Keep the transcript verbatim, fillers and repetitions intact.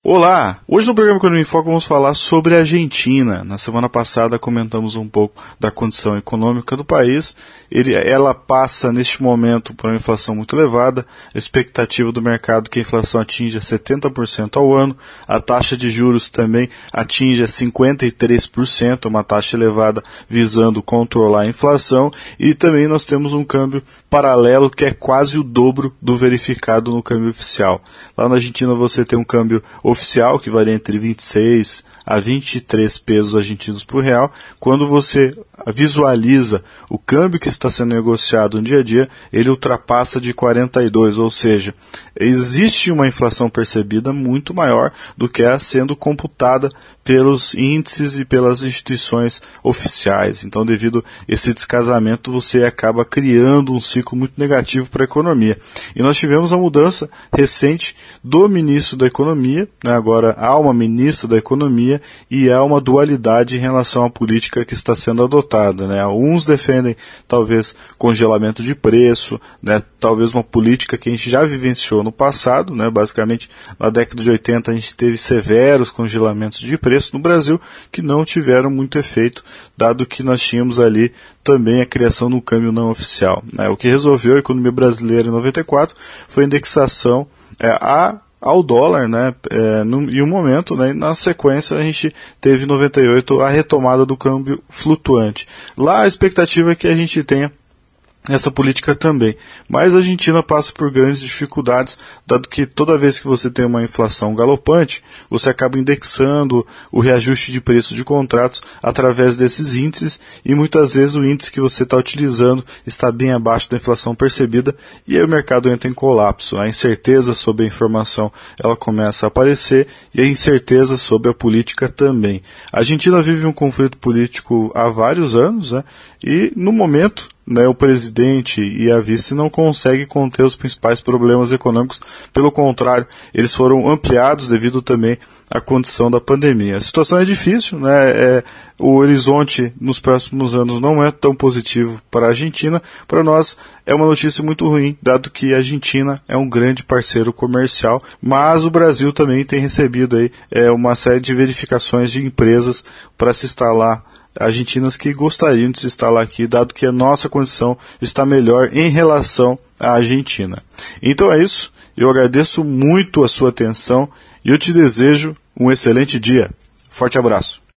Olá! Hoje no programa Economia em Foco vamos falar sobre a Argentina. Na semana passada comentamos um pouco da condição econômica do país. Ele, ela passa neste momento por uma inflação muito elevada. A expectativa do mercado é que a inflação atinja setenta por cento ao ano. A taxa de juros também atinge cinquenta e três por cento, uma taxa elevada visando controlar a inflação. E também nós temos um câmbio paralelo que é quase o dobro do verificado no câmbio oficial. Lá na Argentina você tem um câmbio oficial, que varia entre vinte e seis a vinte e três pesos argentinos por real. Quando você visualiza o câmbio que está sendo negociado no dia a dia, ele ultrapassa de quarenta e dois, ou seja, existe uma inflação percebida muito maior do que a sendo computada pelos índices e pelas instituições oficiais. Então, devido a esse descasamento, você acaba criando um ciclo muito negativo para a economia. E nós tivemos a mudança recente do ministro da Economia, né? Agora há uma ministra da Economia e há uma dualidade em relação à política que está sendo adotada, né? Alguns defendem talvez congelamento de preço, né? Talvez uma política que a gente já vivenciou no passado, né? Basicamente na década de oitenta a gente teve severos congelamentos de preço no Brasil que não tiveram muito efeito, dado que nós tínhamos ali também a criação do câmbio não oficial, né? O que resolveu a economia brasileira em noventa e quatro foi a indexação é, a ao dólar, né, é, no, em um momento, né, na sequência a gente teve em noventa e oito a retomada do câmbio flutuante. Lá a expectativa é que a gente tenha essa política também, mas a Argentina passa por grandes dificuldades, dado que toda vez que você tem uma inflação galopante, você acaba indexando o reajuste de preços de contratos através desses índices, e muitas vezes o índice que você está utilizando está bem abaixo da inflação percebida, e aí o mercado entra em colapso. A incerteza sobre a informação ela começa a aparecer, e a incerteza sobre a política também. A Argentina vive um conflito político há vários anos, né, e no momento Né, o presidente e a vice não conseguem conter os principais problemas econômicos, pelo contrário, eles foram ampliados devido também à condição da pandemia. A situação é difícil, né, é, o horizonte nos próximos anos não é tão positivo para a Argentina. Para nós é uma notícia muito ruim, dado que a Argentina é um grande parceiro comercial, mas o Brasil também tem recebido aí, é, uma série de verificações de empresas para se instalar argentinas que gostariam de se instalar aqui, dado que a nossa condição está melhor em relação à Argentina. Então é isso, eu agradeço muito a sua atenção e eu te desejo um excelente dia. Forte abraço.